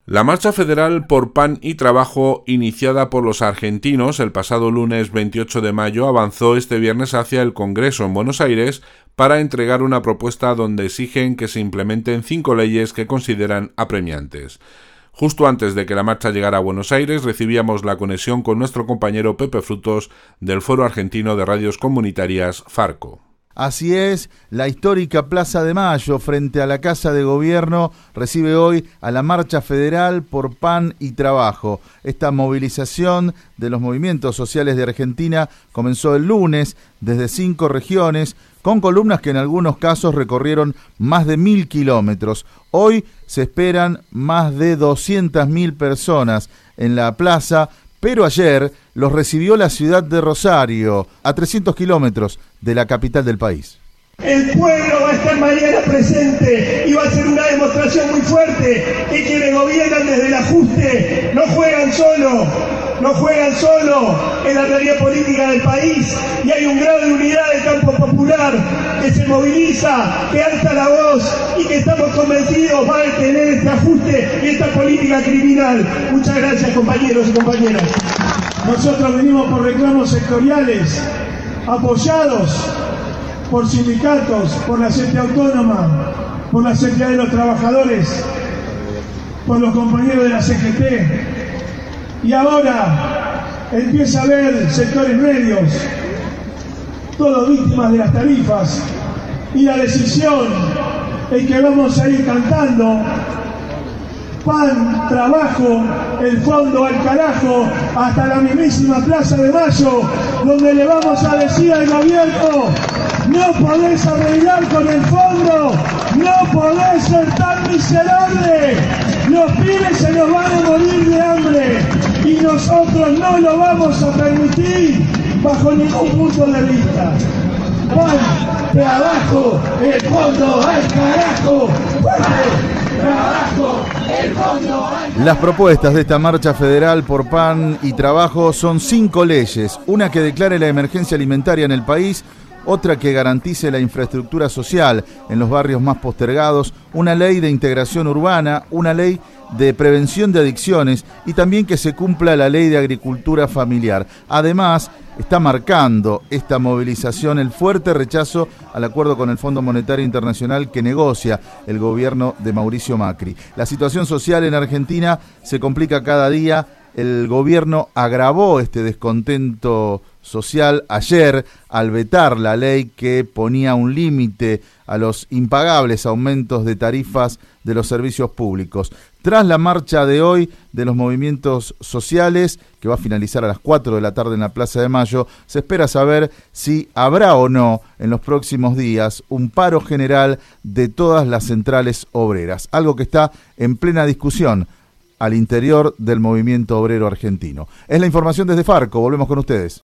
La marcha federal por pan y trabajo, iniciada por los argentinos el pasado lunes 28 de mayo, avanzó este viernes hacia el Congreso en Buenos Aires para entregar una propuesta donde exigen que se implementen 5 leyes que consideran apremiantes. Justo antes de que la marcha llegara a Buenos Aires, recibíamos la conexión con nuestro compañero Pepe Frutos del Foro Argentino de Radios Comunitarias, Farco. Así es, la histórica Plaza de Mayo, frente a la Casa de Gobierno, recibe hoy a la Marcha Federal por Pan y Trabajo. Esta movilización de los movimientos sociales de Argentina comenzó el lunes desde 5 regiones, con columnas que en algunos casos recorrieron más de 1.000 kilómetros. Hoy se esperan más de 200.000 personas en la plaza, pero ayer los recibió la ciudad de Rosario, a 300 kilómetros de la capital del país. El pueblo va a estar mañana presente y va a ser una demostración muy fuerte que quienes gobiernan desde el ajuste no juegan solo en la realidad política del país, y hay un grado de unidad del campo popular que se moviliza, que alza la voz y que estamos convencidos va a detener este ajuste y esta política criminal. Muchas gracias, compañeros y compañeras. Nosotros venimos por reclamos sectoriales, apoyados por sindicatos, por la CGT Autónoma, por la CGT de los Trabajadores, por los compañeros de la CGT. Y ahora empieza a haber sectores medios, todos víctimas de las tarifas, y la decisión es que vamos a ir cantando pan, trabajo, el fondo al carajo, hasta la mismísima Plaza de Mayo, donde le vamos a decir al gobierno: no podés arreglar con el fondo, no podés ser tan miserable, los pibes se nos van a morir de hambre y nosotros no lo vamos a permitir bajo ningún punto de vista. Pan, trabajo, el fondo al carajo, fuerte. Las propuestas de esta marcha federal por pan y trabajo son 5 leyes: una que declare la emergencia alimentaria en el país, otra que garantice la infraestructura social en los barrios más postergados, una ley de integración urbana, una ley de prevención de adicciones y también que se cumpla la ley de agricultura familiar. Además, está marcando esta movilización el fuerte rechazo al acuerdo con el Fondo Monetario Internacional que negocia el gobierno de Mauricio Macri. La situación social en Argentina se complica cada día. El gobierno agravó este descontento social ayer al vetar la ley que ponía un límite a los impagables aumentos de tarifas de los servicios públicos. Tras la marcha de hoy de los movimientos sociales, que va a finalizar a las 4 de la tarde en la Plaza de Mayo, se espera saber si habrá o no en los próximos días un paro general de todas las centrales obreras, algo que está en plena discusión al interior del movimiento obrero argentino. Es la información desde Farco, volvemos con ustedes.